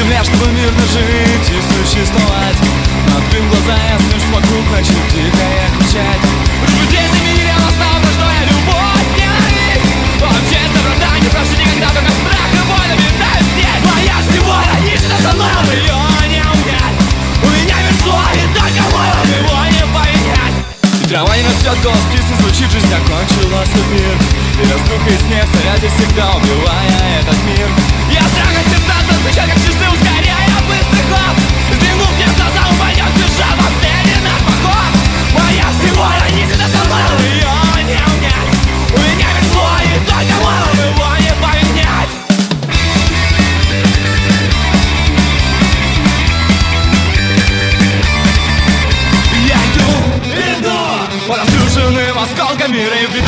земля, чтобы мирно жить и существовать. Открыв глаза, я слышу вокруг, начну тихо я кричать. Почему здесь в мире осталось, что я любовь, ненависть? Общество, правда, не прошу никогда, только страх и боль обитают здесь. Моя всего родителя со мной, но ее не унять. У меня весло, и только мой он его не поменять. И трава не растет, голос птицы звучит, жизнь окончила свой мир. И разруха и снег царят всегда, убивая этот мир. Я страх от сердца, отвечаю, как часы, ускоряя быстрый ход. Взглянув мне в глаза, упадет, бежал последний наш поход. Моя всего родителя со мной, но ее не унять. У меня весло, и только мой он его не поменять. Я иду, под разрушенным осколком мира и